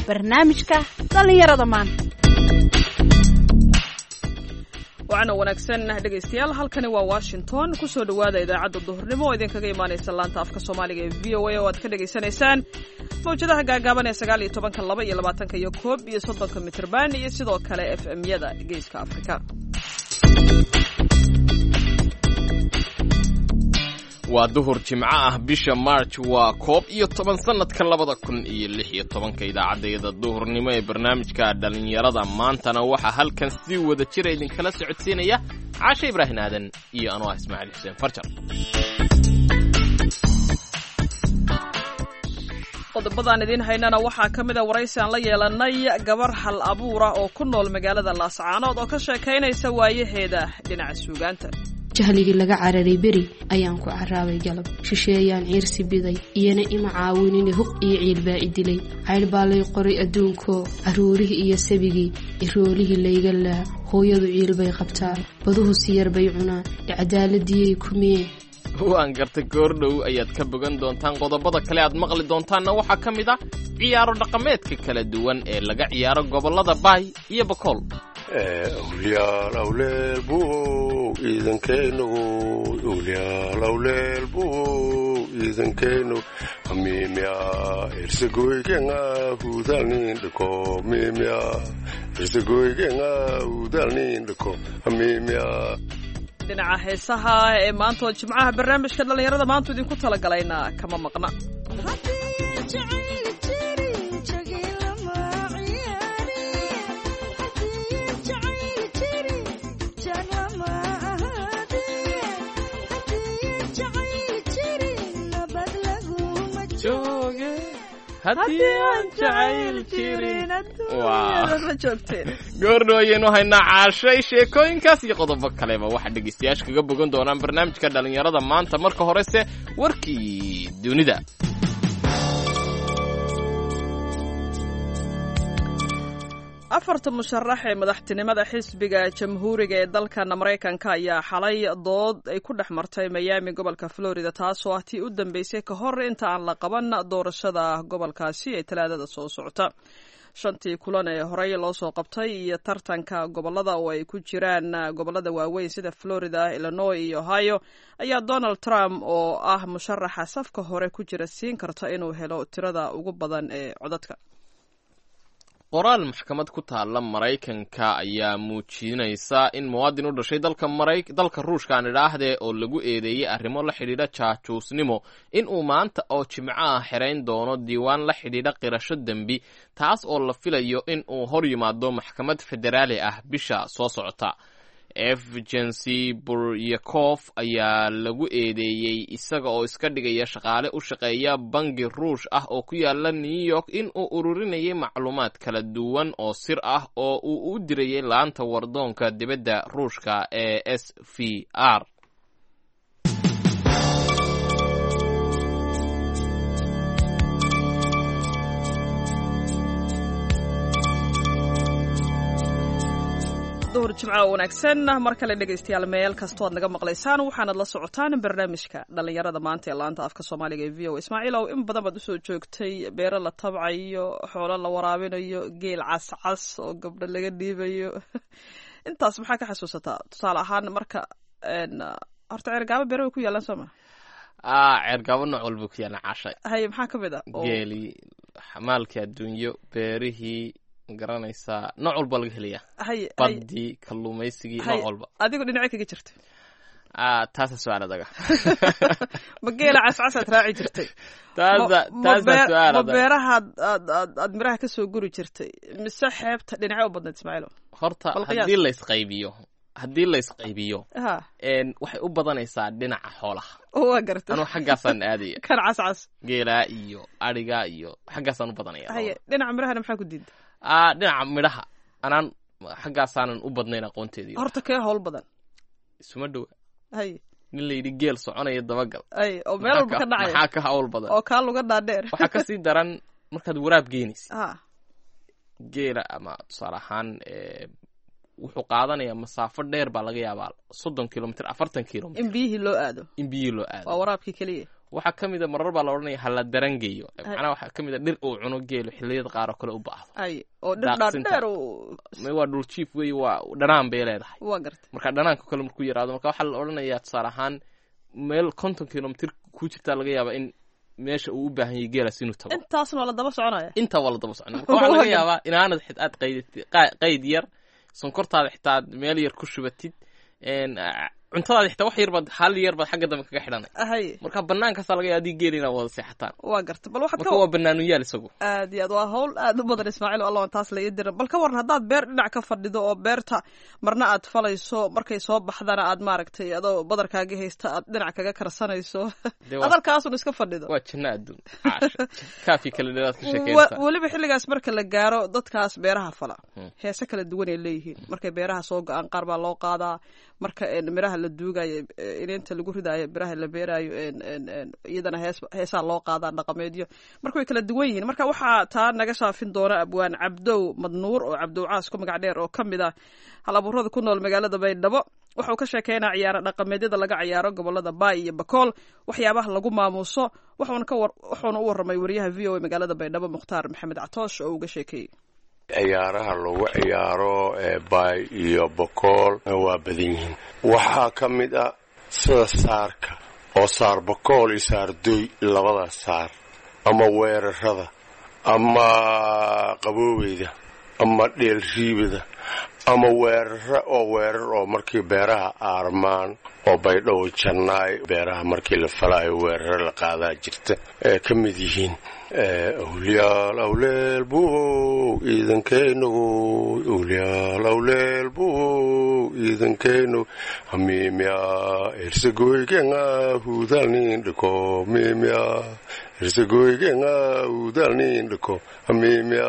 barnaamijka dhallinyarada maanta. waxaana wanaagsan dhegaystayaal halkani waa Washington ku soo dhawaada idaacadda duhurnimo oo idinkaga imaanaysa laanta afka Soomaaliga ee VOA oo aad ka dhageysanaysaan mawjadaha gaagaaban ee 19 22 iyo 30 mitirban iyo sidoo kale FM-yada Geeska Afrika. waa duhur jimco ah bisha March waa 11 sanadka 2016 idaacadda duhurnimo ee barnaamijka dhalinyarada maantana waxa halkan si wada jir idin kala socodsiinaya Caasha Ibraahin Aadan iyo anoo Ismaaciil Xuseen Farjar. qodobadaan idin haynana waxaa ka mid ah waraysi aan la yeelanay gabar hal abuura oo ku nool magaalada Laascaanood oo ka sheekaynaysa waayaheeda dhinaca suugaanta. jahligii laga cararay beri ayaan ku caraabay galab shisheeyaan ciirsi biday iyana ima caawinine hub iyo ciil baa idilay cayl baa lay qoray adduunko caruurihii iyo sabigii iroolihii layga laa hooyadu ciil bay qabtaa baduhu siyar bay cunaan cadaaladiyay kumiyeen. waan gartay goordhow ayaad ka bogan doontaan qodobada kale aad maqli doontaanna waxaa ka mid ah ciyaaro dhaqameedka kala duwan ee laga ciyaaro gobolada Baay iyo Bakool. awliyaal awleel buu iidankaynu awliyaal awleel buu iidankaynu amimia irsagoygenga hudalnin dhiko mimia irsagoygenga hudalnin dhiko amimia. dhinaca heesaha ee maanta oo jimcaha barnaamijka dhalinyarada maanta idinku talagalayna kama maqna. goordhow ayaynu haynaa caashay sheekooyinkaas iyo qodobo kaleba waxaa dhegaystayaasha kaga bogan doonaan barnaamijka dhalinyarada maanta. marka horese warkii dunida. afarta musharax ee madaxtinimada xisbiga jamhuuriga ee dalkan Mareykanka ayaa xalay dood ay ku dhex martay Miami gobolka Florida taasoo ah tii u dambeysay ka hor inta aan la qaban doorashada gobolkaasi ee Talaadada soo socota. shantii kulan ee horey loo soo qabtay iyo tartanka gobolada oo ay ku jiraan gobolada waaweyn sida Florida, Illinois iyo Ohio ayaa Donald Trump oo ah musharaxa safka hore ku jira siin karta inuu helo tirada ugu badan ee codadka. qoraal maxkamad ku taala Mareykanka ayaa muujinaysa in muwaadin u dhashay dalka Ruushka aan idhaahdee oo lagu eedeeyay arrimo la xidhiidha jaajuusnimo in uu maanta oo jimco ah xirayn doono diiwaan la xidhiidha qirasho dembi taas oo la filayo in uu hor yimaado maxkamad federaali ah bisha soo socota. Evgeny Buryakov ayaa lagu eedeeyey isaga oo iska dhigaya shaqaale u shaqeeya bangi Ruush ah oo ku yaala New York in uu ururinayay macluumaad kala duwan oo sir ah oo uu u dirayay laanta wardoonka dibadda Ruushka ee SVR. duhur jimco wanaagsan mar kale dhegaystayaal meel kastoo aad naga maqlaysaan waxaanad la socotaan barnaamijka dhalinyarada maanta ee laanta afka Soomaaliga ee VOA. Ismaaciilow in badan baad usoo joogtay beero la tabcayo, xoolo la waraabinayo, geel cascas oo gabdho laga dhiibayo. intaas maxaa ka xasuusataa tusaale ahaan marka horta ceergaabo beero way ku yaalaan soo ma? ceergaabo nooc walba ku yaalaan Caashay. hay maxaa ka mid ah? geeli, xamaalkii adduunyo, beerihii garanaysaa nooc walba laga helayaa. badii, kalluumaysigii, nooc walba. adigu dhinaca kaga jirtay? taasa su'aal adaga. ma geela cascasaad raaci jirtay? taasa beeraha aad miraha ka soo guri jirtay mise xeebta dhinaca u badnayd Ismaaciilo? horta haddii la isqaybiyo waxay u badanaysaa dhinaca xoolaha. waa gartay. anuu xaggaasaan aadaya. kan cascas geelaa iyo ariga iyo xaggaasaan u badanaya. dhinaca mirahana maxaa ku diiday? dhinaca midhaha anaan xaggaasaanan u badnayn aqoonteedii. horta kee howl badan? isuma dhowa. nin la yidhi geel soconaya dabagal. oo meel walba ka dhacaya. maxaa ka hawl badan? oo kaa luga dhaadheer. waxaa kasii daran markaad waraab geynaysid. geela ama tusaale ahaan wuxuu qaadanayaa masaafo dheer baa laga yaabaa 30 kilomitir 40 kilomitir in biyihii loo aado waa waraabkii kaliya waxaa ka mid a marar baa la odhanaya hala darangeeyo macnaha waxaa ka mid a dhir uu cuno geelo xilliyada qaar oo kale u baahdo ay oo dhir dhaadheer waa dhul jiif wey waa dhanaan bay leedahay waa gartay marka dhanaanka kale markuu yaraado marka waxaa la odhanayaa tusaale ahaan meel 50 kilomitir ku jirtaa laga yaabaa in meesha uu u baahan yahay geelaas inuu tago intaasna waa la daba soconaya intaa waa la daba soconaya marka waxaa laga yaabaa inaanad aad qayd yar sonkortaada xitaa meel yar ku shubatid cuntadaada xitaa wax yar baad hal yar baad xagga dambe kaga xidhanay marka banaankaasa laga yaaba adii geeli inaad wada seexataan waa garta bal waxaad marka waa banaanuyaal isagu aad iyo aad waa hawl aad u badan Ismaaciil Allah taas la idira bal ka waran haddaad beer dhinac ka fadhido oo beerta marna aad falayso markay soo baxdana aad maaragtay adoo badarkaaga haysta aad dhinac kaga karsanayso adalkaasuna iska fadhido waa janna adduun kaafi kala dheeraad ka sheekaysa waliba xilligaas marka la gaaro dadkaas beeraha fala heese kala duwan ay leeyihiin markay beeraha soo go'aan qaar baa loo qaadaa marka miraha la duugayo ineenta lagu ridaayo biraha la beerayo iyadana heesaa loo qaadaa dhaqameedyo marka way kala duwan yihiin marka waxaa taa naga shaafin doona abwaan Cabdow Madnuur oo Cabdow Caas ku magac dheer oo ka mid ah hal-abuurada ku nool magaalada Baydhabo wuxuu ka sheekeynaa ciyaaro dhaqameedyada laga ciyaaro gobolada Baay iyo Bakool waxyaabaha lagu maamuuso wuxuuna u warramay wariyaha VOA magaalada Baydhabo Mukhtaar Maxamed Catoosh oo uga sheekeeyay ciyaaraha lagu ciyaaro Baay iyo Bakool waa badan yihiin waxaa ka mid ah sida saarka oo saar Bakool iyo saar Doy labada saar ama weerarada ama qabooweyda ama dheel riibada ama weerar oo markii beeraha aarmaan oo Baydhabo Jannaay beeraha markii la falaayo weerar la qaadaa jirta ka mid yihiin awliyaal awleel buu iidankeennu awliyaal awleel buu iidankeennu hamiimya ersagoygenga hudalnin dhiko miimya ersagoygenga hudalnin dhiko hamiimya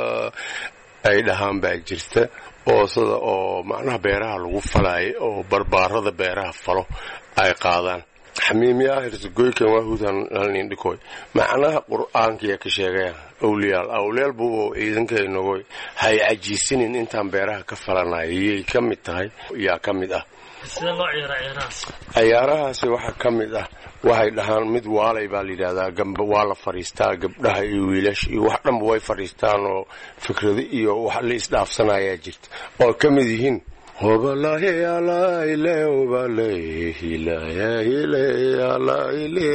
ay dhahaan baa jirta oo sida oo macnaha beeraha lagu falaayo oo barbaarada beeraha falo ay qaadaan xamiimiya hersagoykan waa hudalnin dhikoy macnaha qur'aankiya ka sheegaya awliyaal awleel buu ciidankeennogoy hay cajiisinin intaan beeraha ka falanayay ka mid tahay yaa ka mid ah sida loo ciyaarahaasi waxaa ka mid ah waxay dhahaan mid waalay baa la yidhaahdaa gamba waa la fadhiistaa gabdhaha iyo wiilasha iyo wax dhanba way fadhiistaan oo fikrado iyo wax la isdhaafsanayaa jirta oo ka mid yihiin hobalahe alaile hobalehi laile alaile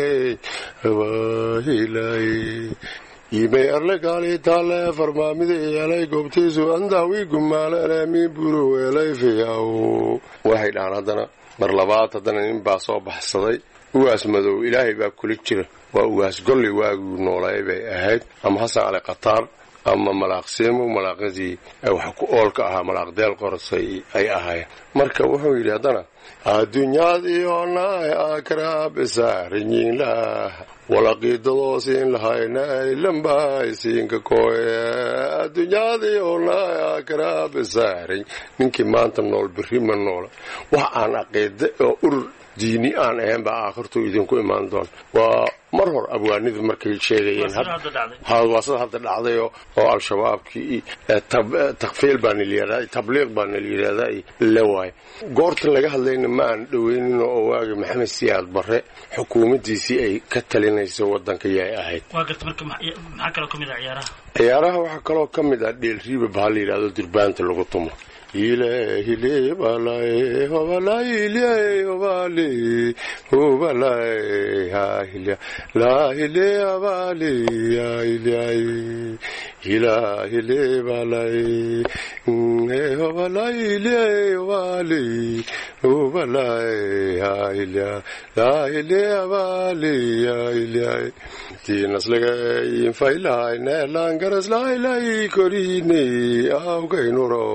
hobahilai imay arlegaali taale farmaamida eelay goobtiisu andaawi gumaalene min buru eelay fiyaw waxay dhahaan haddana mar labaad haddana nin baa soo baxsaday ugaas madow ilaahay baa kula jira waa ugaas golley waaguu noolaay bay ahayd ama hasan cali qataar ama malaaqsiimo malaaqadii wax ku oolka ahaa malaaqdeel qorsay ay ahaayeen marka wuxuu yidhi haddana adduunyadii oonay akraa bisaarinyiinlah walaqiidadoosin lahaynay lambaysiinka kooye adduunyadii oonay akraa bisaarin ninkii maanta nool berri ma noola wax aan aqiida oo urur diini aan ahayn baa aakhirtu idinku imaan doon waa mar hor abwaanida markay sheegayeen waa sida hadda dhacday oo al-shabaabkii takfiil baa niliyaadaa tabliiq baa niliyaadaa la waay goorta laga hadlayna ma aan dhaweynin oo waagi maxamed siyaad barre xukuumaddiisii ay ka talinayso waddanka yay ahayd maxaa kaloo ka mid ah ciyaaraha waxaa kaloo ka mid ah dheel riiba baa la yidhahdo durbaanta lagu tumo hile balay hobalay hobali hobalay hile la hile abali hile hila hile balay hobalay hile hobali hobalay hile la hile abali hile tinaslaga infailay nelangaras lailay korine awgaynuro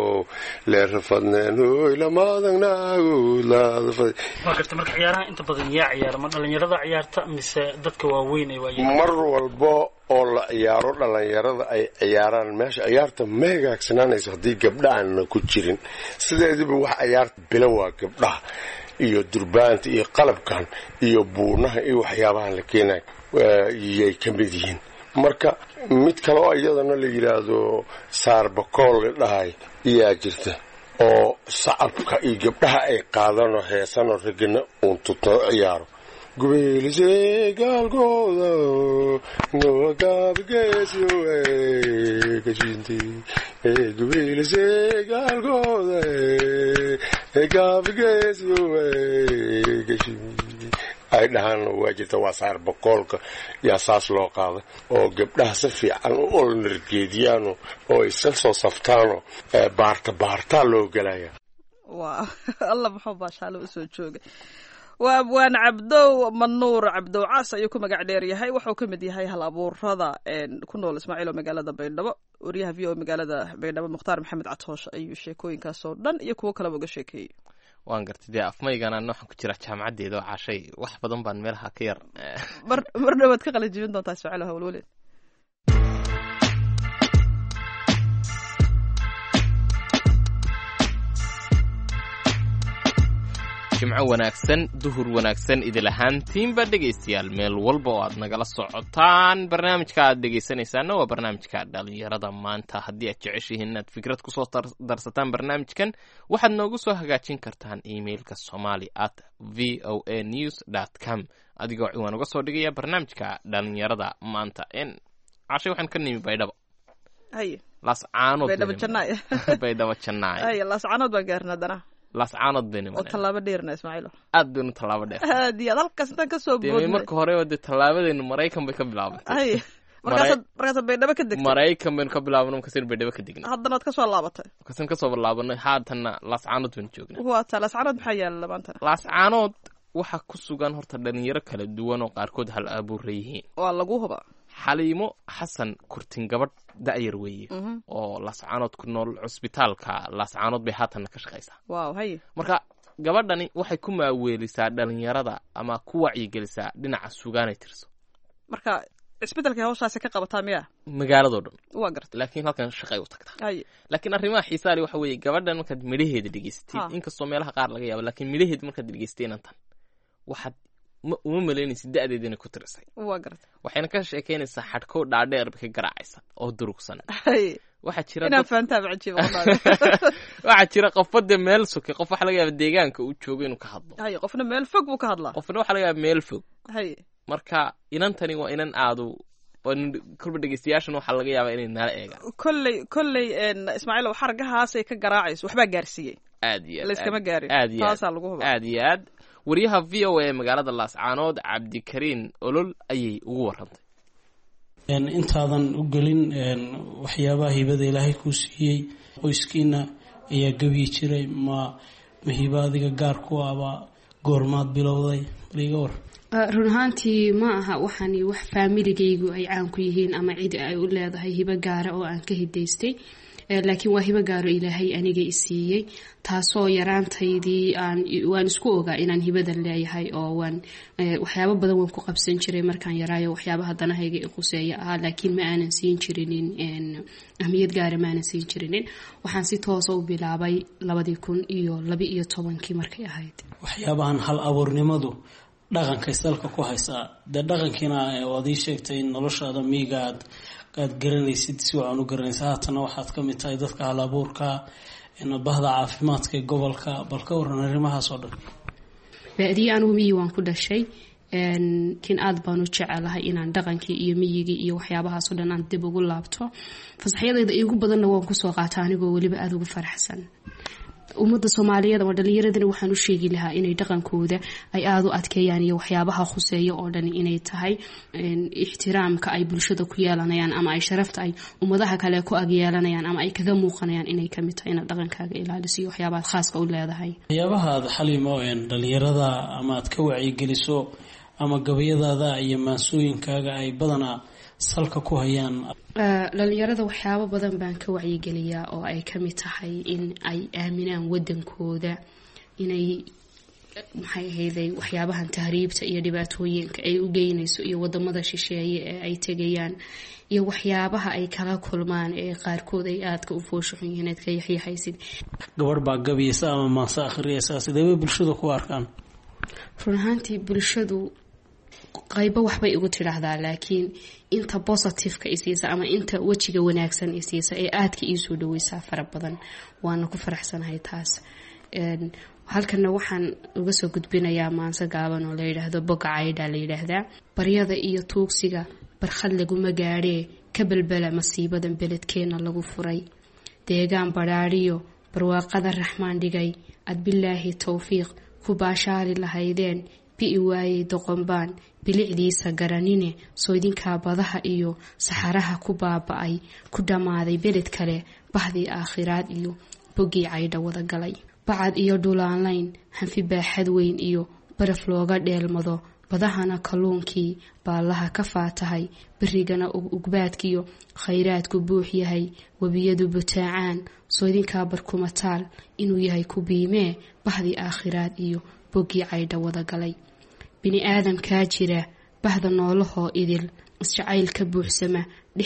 marka ciyaaraha inta badan yaa ciyaara ma dhalinyarada ciyaarta mise dadka waaweyn mar walba oo la ciyaaro dhalinyarada ay ciyaaraan meesha ciyaarta ma hagaagsananayso haddii gabdha aanna ku jirin sideediba wax ciyaarta bila waa gabdhaha iyo durbaanta iyo qalabkan iyo buunaha iyo waxyaabahan la keenayo yay ka mid yihiin marka mid kale oo iyadana la yidhaahdo saar Bakool la dhahay iyaa jirta oo sacabka iyo gabdhaha ay qaadanoo heesanoo ragana uun tuto ciyaaro gubeelise gaalkooda gaabgeesu gashinti gubeelise gaalkooda gaabgeesu gashinti ay dhahaan waa jirta waa saar boqolka yaa saas loo qaaday oo gabdhaha si fiican u olnargeediyaan oo iska soo saftaano baartaa loo gelaya waa alla muxuu baashaale u soo joogay waa abwaan cabdow manuur cabdow caas ayuu ku magac dheer yahay wuxuu ka mid yahay hal abuurada ku nool ismaaciil oo magaalada baydhabo wariyaha v o magaalada baydhabo mukhtaar maxamed catoosh ayuu sheekooyinkaas oo dhan iyo kuwo kaleba uga sheekeeyey waan gartay dee afmaygana waxaan ku jira jaamacadeeda oo cashay wax badan baan meelaha ka yar mar dhawaad ka qalin jibin doontaa ismaaciil hawlwaleed jimco wanaagsan duhur wanaagsan idil ahaantiinba dhegaystayaal meel walba oo aad nagala socotaan barnaamijka aad dhegaysanaysaana waa barnaamijka dhalinyarada maanta haddii aad jeceshihiin inaad fikrad kusoo darsataan barnaamijkan waxaad noogu soo hagaajin kartaan emailka somali@voanews.com adigoo ciwaan uga soo dhigaya barnaamijka dhalinyarada maanta cashay waxaan ka nimi baydhabo baydhabo jannaay laascaanood baan gaarna haddana laascaanood bayna oo tallaabo dheerna ismaaciilo aad baynu tallaabo dheer aad iyo halkaas intaan ka soo boodnay marka hore oo dee tallaabadeenu maraykan bay ka bilaabantay markaasad baydhabo ka degtay maraykan baynu ka bilaabano markaasaynu baydhabo ka degnay haddana waad ka soo laabatay markaasaynu ka soo laabanay haatanna laascaanood baynu joognay waata laascaanood maxaa yaala maantana laascaanood waxaa ku sugan horta dhalinyaro kala duwan oo qaarkood hal abuura yihiin waa lagu hubaa xaliimo xasan kurtin gabadh da'yar weeye oo laascaanood ku nool cusbitaalka laascaanood bay haatanna ka shaqaysaa marka gabadhani waxay ku maaweelisaa dhalinyarada ama ku wacyigelisaa dhinaca sugaanay tirso marka cisbitaalkay hawshaasi ka qabataa miyaa magaaladoo dhan waa garta laakiin halkan shaqay u tagtaa laakiin arrimaha xiisaale waxa weeye gabadhan markaad midhaheeda dhegaysatid inkastoo meelaha qaar laga yaabo laakiin midhaheeda markaad dhegaysatay inantan waxaad uma malaynaysa da'deeda inay ku tirisay waa garta waxayna ka sheekaynaysaa xadhkow dhaadheer bay ka garaacaysa oo durugsan waxaa jira inaan fahantaa cajiib waxaa jira qofbade meel soke qof waxa laga yaaba deegaanka uu joogo inuu ka hadlo qofna meel fog buu ka hadlaa qofna waxa laga yaaba meel fog marka inantani waa inan aadu kolba dhegeystayaashan waxaa laga yaabaa inay nala eegaan kolley ismaaciil xargahaasay ka garaacayso waxbaa gaarsiiyey aad iyo layskama gaarin taasaa lagu hubaa aad iyo aad wariyaha v o a magaalada laascaanood cabdikariin olol ayay ugu warantay intaadan u gelin waxyaabaha hibada ilaahay kuu siiyey qoyskiina ayaa gebyi jiray ma hiba adiga gaar ku aba goormaad bilowday baliga war run ahaantii ma aha waxaan wax faamiligaygu ay caan ku yihiin ama cid ay u leedahay hibo gaara oo aan ka hidaystay laakiin waa hibo gaaro ilaahay aniga i siiyey taasoo yaraantaydii waan isku ogaa inaan hibadan leeyahay oo waxyaabo badan waan ku qabsan jiray markaan yaraayo waxyaabaha danahayga i quseeya ahaa laakiin ma aanan siin jirinin ahmiyad gaara ma aanan siin jirinin waxaan si toosa u bilaabay 2012 markay ahayd waxyaabahan hal abuurnimadu dhaqankay salka ku haysaa dee dhaqankiina waad ii sheegtay in noloshaada miiga aad garanaysid si wacan u garanaysa haatana waxaad ka mid tahay dadka hal abuurka bahda caafimaadka ee gobolka bal ka waran arrimahaas oo dhan baadiye anugu miyi waan ku dhashay kin aad baan u jecelahay inaan dhaqankii iyo miyigii iyo waxyaabahaas oo dhan aan dib ugu laabto fasaxyadayda iigu badanna waan kusoo qaata anigoo weliba aada ugu faraxsan ummadda Soomaaliyeed oo dhalinyaradana waxaan u sheegi lahaa inay dhaqankooda ay aad u adkeeyaan iyo waxyaabaha khuseeyo oo dhan inay tahay ixtiraamka ay bulshada ku yeelanayaan ama ay sharafta ay ummadaha kale ku ag yeelanayaan ama ay kaga muuqanayaan inay ka mid tahay in dhaqankaaga ilaaliso waxyaabaha khaaska u leedahay waxyaabaha xaliimo dhalinyarada ama aad ka wacyigeliso ama gabayadaada iyo maansooyinkaaga ay badanaa salka ku hayaan dhalinyarada waxyaabo badan baan ka wacyigeliyaa oo ay ka mid tahay in ay aaminaan wadankooda inay maxay ahayday waxyaabahan tahriibta iyo dhibaatooyinka ay u geynayso iyo wadamada shisheeye ee ay tegayaan iyo waxyaabaha ay kala kulmaan ee qaarkood ay aadka u fooshuxun yihiin aad ka yaxyahaysid gabadh baa gabaysa ama maanse akhriyaysa sidee bay bulshada ku arkaan run ahaantii bulshadu qaybo waxbay igu tidhaahdaa laakiin inta positiveka isiisa ama inta wejiga wanaagsan isiisa ee aadka ii soo dhaweysaa fara badan waana ku faraxsanahay taas halkana waxaan uga soo gudbinayaa maanse gaaban oo la yidhaahdo boga caydha la yidhaahdaa baryada iyo tuugsiga barkhad laguma gaadhee ka belbela masiibadan beledkeena lagu furay deegaan badhaadhiyo barwaaqada raxmaan dhigay ad bilaahi towfiiq ku baashaali lahaydeen bi'i waayey doqonbaan bilicdiisa garanine sooydinkaa badaha iyo saxaraha ku baaba'ay ku dhammaaday beled kale bahdii aakhiraad iyo bogii caydha wada galay bacad iyo dhulaanlayn hanfi baaxad weyn iyo baraf looga dheelmado badahana kalluunkii baallaha ka faatahay berigana ugbaadkiyo khayraadku buux yahay webiyadu butaacaan sooydinkaa barkumataal inuu yahay ku biimee bahdii aakhiraad iyo bogii caydha wada galay bini aadamkaa jira bahda noolahoo idil isjacayl ka buuxsama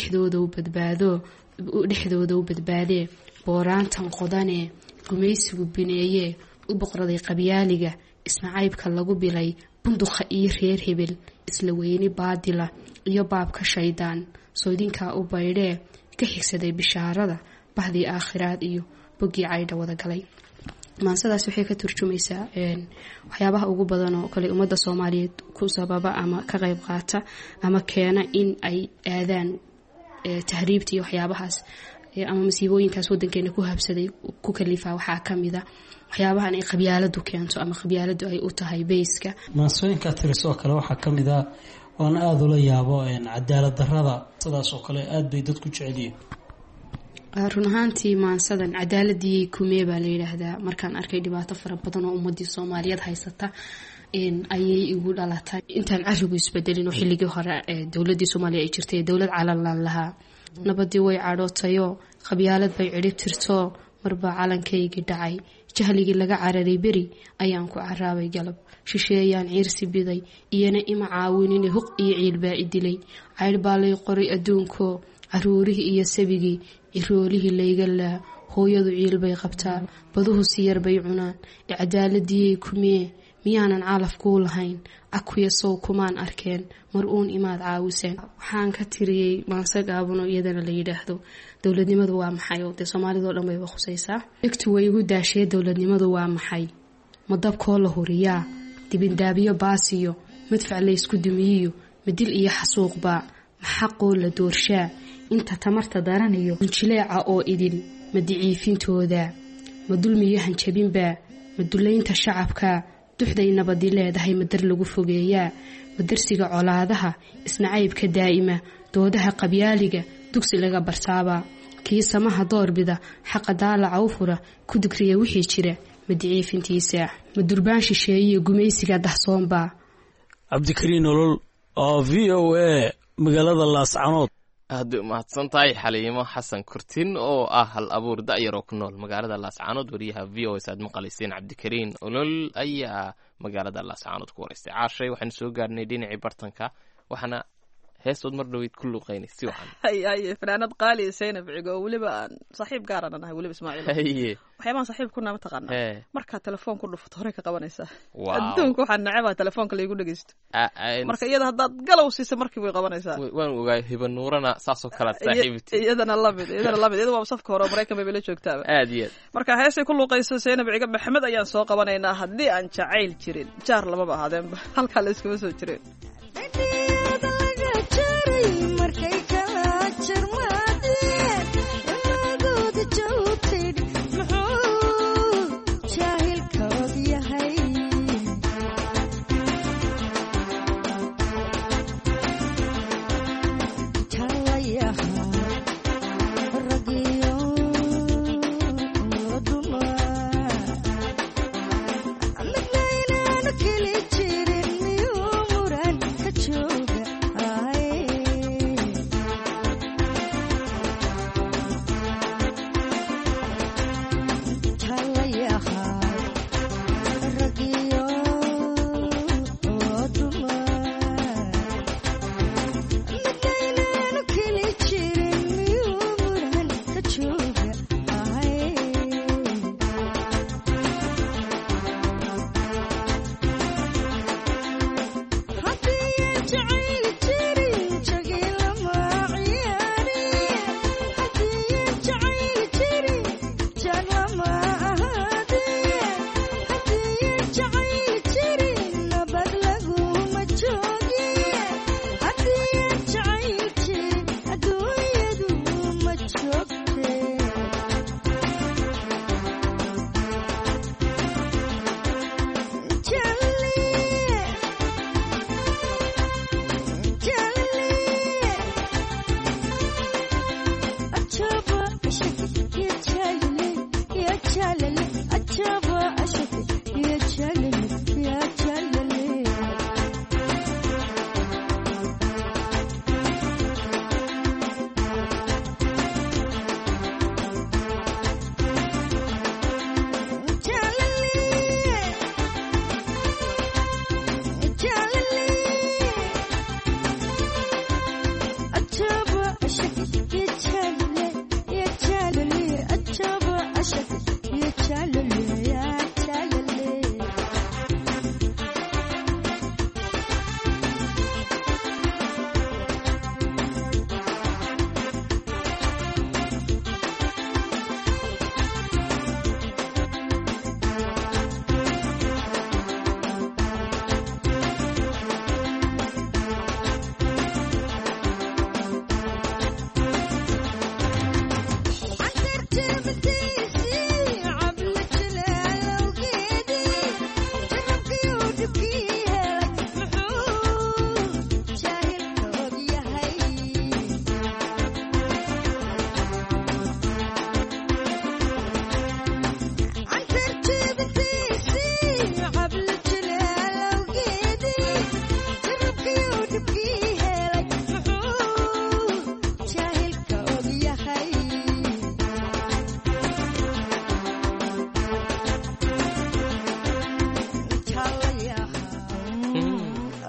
dhexdooda u badbaadee booraantan qodanee gumaysigu bineeyee u boqraday qabyaaliga isnacaybka lagu bilay bunduqa iyo reer hebel isla weyni baadila iyo baabka shaydaan sooydinkaa u baydhee ka xigsaday bishaarada bahdii aakhiraad iyo bogii caydha wada galay maansadaas waxay ka turjumaysaa waxyaabaha ugu badan oo kale ummadda Soomaaliyeed ku sababa ama ka qayb qaata ama keena in ay aadaan tahriibta iyo waxyaabahaas ama masiibooyinkaas wadankeena ku habsaday ku kalifa waxaa kamid ah waxyaabahan ay qabyaaladu keento ama qabyaaladu ay u tahay beeska maansooyinka tirisoo kale waxaa kamid ah oon aad ula yaabo cadaalad darrada sidaas oo kale aad bay dadku jecel yihiin run ahaantii maansadan cadaaladii kumee baa la yidhaahdaa markaan arkay dhibaato fara badan oo ummadii Soomaaliyeed haysata ayay igu dhalatay intaan carigu isbedelin oo xilligii hore dawladii Soomaaliya ay jirtay dawlad calan lahaa nabadii way cadhootayoo qabyaalad bay cirib tirto marba calankaygii dhacay jahligii laga cararay beri ayaan ku caraabay galab shisheeyaan ciirsi biday iyana ima caawinin huq iyo ciilbaa idilay cayl baa lay qoray adduunko caruurihii iyo sabigii iroolihii layga laa hooyadu ciil bay qabtaa baduhu si yar bay cunaan cadaaladii kumee miyaanan calaf kuu lahayn akuya sow kumaan arkeen mar uun imaad caawiseen waxaan ka tiriyey maanse gaaban oo iyadana la yidhaahdo dowladnimadu waa maxay oo dee Soomaalida oo dhan bay khusaysaa igtu way igu daashee dowladnimadu waa maxay madabkoo la huriyaa dibindaabiyo baasiyo madfac la isku dumiyo madil iyo xasuuqba maxaqoo la doorshaa inta tamarta daranayo jileeca oo idin madiciifintooda madulmiyo hanjabinba madulaynta shacabka duxday nabadi leedahay madar lagu fogeeyaa madarsiga colaadaha isnacaybka daa'ima doodaha qabyaaliga dugsi laga barsaaba kii samaha doorbida xaqa daalaca u fura ku digriya wixii jira madiciifintiisa madurbaan shisheeye gumaysiga dahsoonba cabdikariin nolol oo VOA magaalada Laascaanood aad u mahadsantahay Xaliimo Xasan Kurtin oo ah hal abuur da'yar oo ku nool magaalada Laascaanood wariyaha VOA saad maqalisiin Cabdikariin Olol ayaa magaalada Laascaanood ku wareystay caashay waxaan soo gaarnay dhinacii bartanka waxana heesood mar dhaweyd ku luqeynay si waxan ay fanaanad qaali Zainab Cigo waliba saaxiib gaar ah anahay waliba Ismaaciil waxyaabaha saaxiib ku naama taqaan marka telefoon ku dhufto hore ka qabanaysa adduunku waxaan nacabaa telefoonka la igu dhageysto marka iyada hadaad galow siisa markii way qabanaysaa waan ogaay hiba nuurana saasoo kala saaxiibti iyadana lamid iyada waa safka hore Mareykan bay la joogtaa aad iyo marka heesay ku luqeyso Zainab Cigo Maxamed ayaan soo qabanaynaa hadii aan jacayl jirin jaar lama baahadeen halka la iska soo jireen markay kala jarmaadeen amagooda joogtid muxuu jaahilkood yahay jalayaha ragiyo dumar midnaynaanu keli jirin miyuu muran ka jooga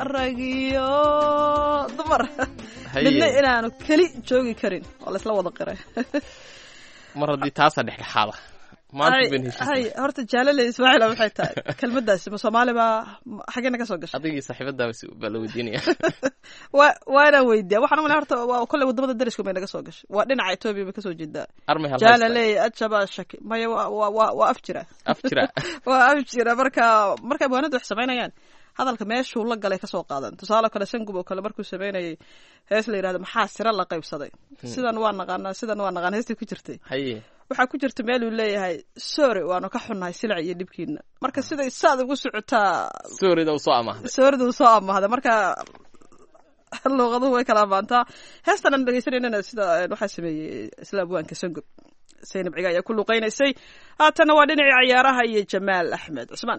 rag iyo dumar midna inaanu keli joogi karin oo laysla wada qiray mar haddii taasaa dhexdhexaada maanta ben hay horta jaalale ismaaciila waxay tahay kelmadaasi ma soomaali baa xageena ka soo gashay adigii saaxiibadaaba baa la weydiinaya waana weydiya waxaan umaleya horta waa kolley wadamada dariska bay naga soo gashay waa dhinaca etoobiya bay kasoo jeedaa armay hal jaalale ajaba shaki maya waa af jira waa af jira markay buwaanadu wax samaynayaan hadalka meeshuu la galay kasoo qaadan tusaale kale sangub oo kale markuu samaynayay hees la yidhahdo maxaa sira la qaybsaday sidan waa naqaan heestii ku jirtay haye waxaa ku jirta meel uu leeyahay sorry waanu ka xunnahay silac iyo dhibkiina marka siday saad ugu socotaa soorida uu soo amahday marka luuqaduhu way kala amaantaa heestan aan dhegeysanayna sida waxaa sameeyey isla abwaanka sangub Zaynab Ciga ayaa ku luuqaynaysay haatana waa dhinacii ciyaaraha iyo Jamaal Axmed Cusmaan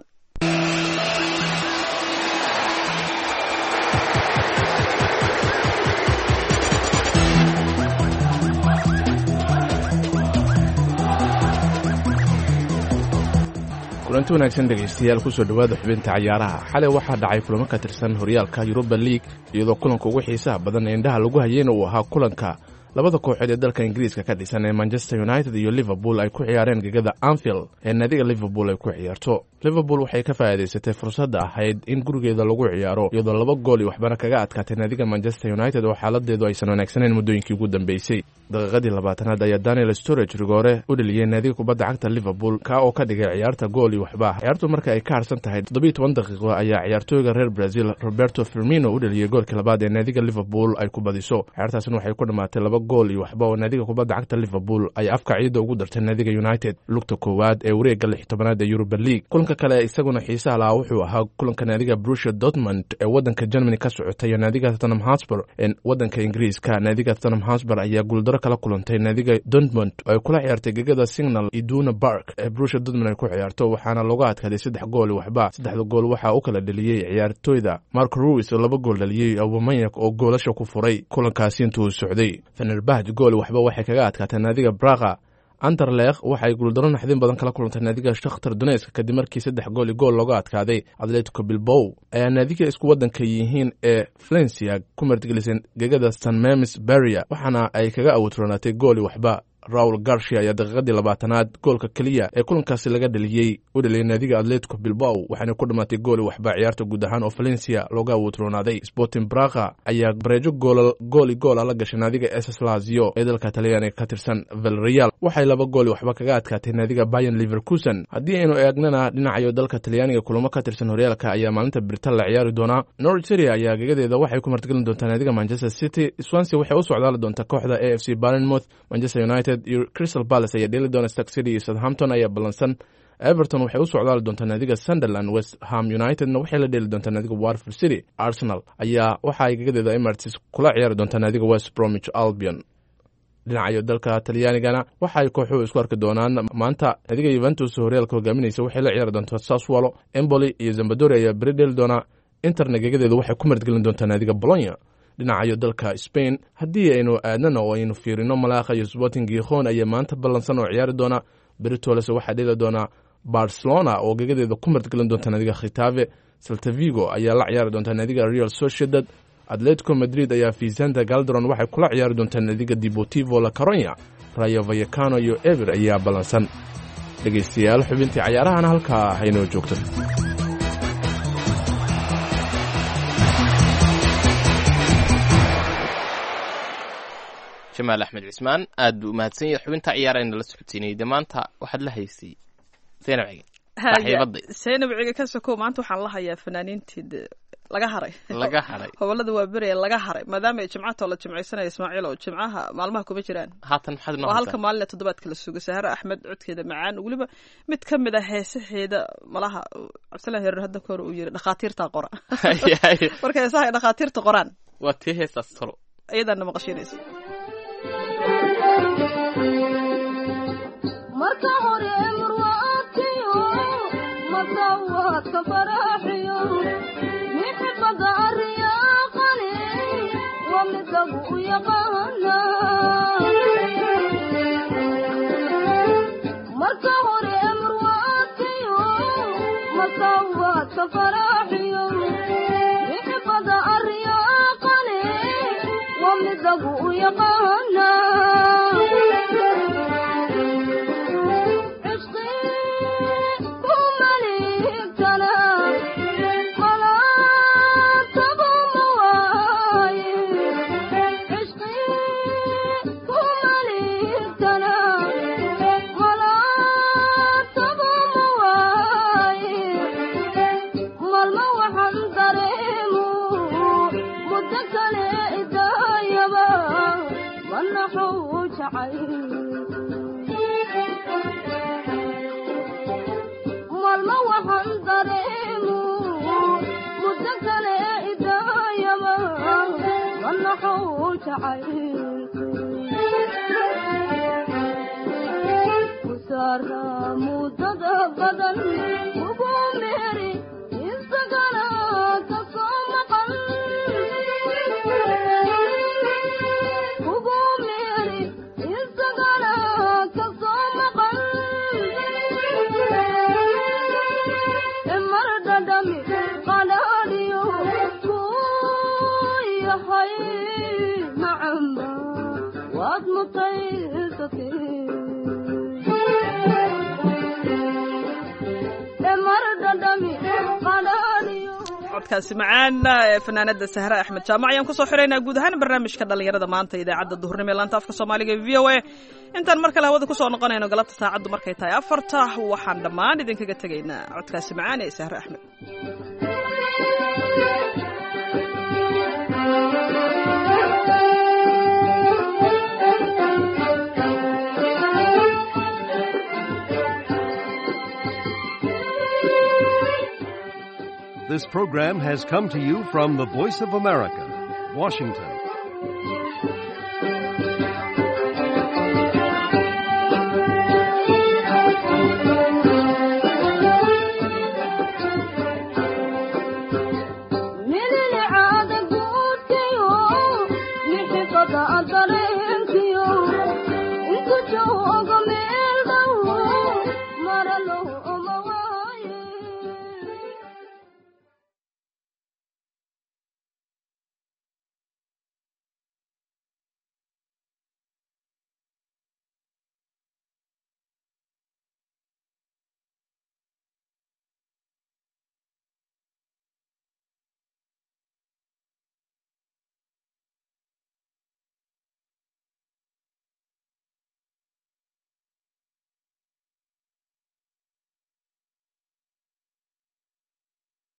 kulanti wanaagsan dhegaystayaal kusoo dhowaada xubinta cayaaraha xalay waxaa dhacay kulamo ka tirsan horyaalka Europa League iyadoo kulanka ugu xiisaha badan ee indhaha lagu hayeen uu ahaa kulanka labada kooxood ee dalka Ingiriiska ka dhisan ee Manchester United iyo Liverpool ay ku ciyaareen gegada Anfield ee naadiga Liverpool ay ku ciyaarto. Liverpool waxay ka faa'iideysatay fursadda ahayd in gurigeeda lagu ciyaaro iyadoo 2 gool iyo waxbana kaga adkaatay naadiga Manchester United oo xaaladeedu aysan wanaagsaneyn muddooyinkii ugu dambeysay. daqiiqadii 20aad ayaa Daniel Sturridge rigoore u dhaliyay naadiga kubadda cagta Liverpool ka oo ka dhigay ciyaarta gool iyo waxba. ciyaartu marka ay ka harsan tahay 17 daqiiqo ayaa ciyaartooyga reer Brazil Roberto Firmino u dhaliyay goolkii labaad ee naadiga Liverpool ay ku badiso. ciyaartaasina waxay ku dhamaatay 2 gool iyo waxba oo naadiga kubadda cagta Liverpool ay afka ciida ugu dartay naadiga United lugta koowaad ee wareegga 16aad ee Europa League. kulanka kale isaguna xiisaha lahaa wuxuu ahaa kulanka naadiga Borussia Dortmund ee wadanka Germany ka socotay iyo naadiga Tottenham Hotspur ee wadanka Ingiriiska. naadiga Tottenham Hotspur ayaa guuldaro kala kulantay naadiga Dortmund oo ay kula ciyaartay gegada Signal Iduna Park ee Borussia Dortmund ay ku ciyaarto waxaana looga adkaaday 3 gool waxba. 3 gool waxa uu kala dhaliyay ciyaartooyda Marco Reus oo 2 gool dhaliyay Aubameyang oo goolasho ku furay kulankaasi intuu socday. Fenerbahce gool waxba waxay kaga adkaatay naadiga Braga. Anderlecht waxay guuldaro naxdin badan kala kulantay naadiga Shakhtar Donetsk kadib markii 3 gool iyo gool looga adkaaday. Atletico Bilbao ayaa naadiga isku wadanka yihiin ee Valencia ku martigelisay gegada San Mamés Barria waxaana ay kaga awoodranaatay gool waxba. Raul Garcia ayaa daqiiqadii 20aad goolka kaliya ee kulankaasi laga dhaliyay u dhaliyay naadiga Atletico Bilbao waxaana ku dhamaatay gool waxba. ciyaarta guud ahaan oo Valencia looga awoodranaday. Sporting Braga ayaa bareejo gool la gashay naadiga SS Lazio ee dalka Talyaaniga ka tirsan. Villarreal waxay 2 gool waxba kaga adkaatay naadiga Bayern Leverkusen. haddii aynu eegnana dhinaca dalka Talyaaniga kulamo ka tirsan horyaalka ayaa maalinta Britain la ciyaari doona. Norwich City ayaa gegadeeda waxay ku martigelin doontaa naadiga Manchester City. Swansea waxay u socdaali doontaa kooxda AFC Bournemouth. Manchester United iyo Crystal Palace ayaa dheeli doona. Stoke City iyo Southampton ayaa ballansan. Everton waxay u socdaali doontaa naadiga Sunderland. West Ham Unitedna waxay la dheeli doontaa naadiga Watford City. Arsenal ayaa waxa ay gegadeeda Emirates kula ciyaari doontaa naadiga West Bromwich Albion. dhinaca dalka Talyaanigana waxa ay kooxuhu isku arki doonaan maanta. naadiga Juventus horyaalka hogaaminaysa waxay la ciyaari doontaa Sassuolo. Empoli iyo Sampdoria ayaa beri dheeli doona. Interna gegadeeda waxay ku martigelin doontaa naadiga Bologna. dhinaca dalka Spain haddii aynu aadnana oo aynu fiirino Malaga iyo Sporting Gijón ayaa maanta ballansan oo ciyaari doona. Beritoles waxaa dheeli doona Barcelona oo gegadeeda ku martigelin doonta naadiga Getafe. Celta Vigo ayaa la ciyaari doonta naadiga Real Sociedad. Atletico Madrid ayaa Vicente Calderon waxay kula ciyaari doontaa naadiga Deportivo La Coruña. Rayo Vallecano iyo Eibar ayaa ballansan. dhegaystayaal xubintii cayaarahana halkaa haynoo joogto. Jamaal Axmed Cismaan aad buu mahadsan yahay xubinta ciyaarayna la socodsiinay. maanta waxaad la haysay Zaynab Ciga ka soko maanta waxaan la hayaa fanaaniintii laga haray hawlada waa beri laga haray maadaama ay jimcato la jimceysanay Ismaaciil oo jimcaha maalmaha kuma jiraan. haatan maxaad noo halka maalin toddobaadka la sugo Sahara Axmed codkeeda macaan waliba mid kamid ah heesaheeda malaha Cabdullah Heer hadda koor uu yiri dhaqaatiirta qora marka heesaha dhaqaatiirta qoraan waa tii heesaas toro ayadana maqashinaysa marka hore marwaatiyo masawadka faraxiyo mixbada ariyaqani wamidagu yaqana marka hore marwaatiyo masawadka faraxiyo mixbada lagu yaqaanaa cishqi ku maligtana malaataba ma waaye cishqi ku maligtana malaataba ma waaye malma waxaan dareemu muddo kale idaayaba manaxuu jacay malma waxaan dareemu muddo kale idaayaba manaxuu jacay kusaara muddada badan ugu meeri isagana ka soo maqan ugu meeri isagana ka soo maqan mar dhadhami qadhaadhiyo ku yahay macamba waad mutaysatay codkaasi macaan ee fanaanada sahre axmed jaamac ayaan kusoo xiraynaa guud ahaan barnaamijka dhallinyarada maanta idaacadda duhurnimo ee laanta afka soomaaliga e v o a intaan mar kale hawada kusoo noqonayno galabta saacaddu markay tahay 4 waxaan dhammaan idinkaga tegaynaa codkaasi macaan ee sahre axmed. This program has come to you from the Voice of America, Washington.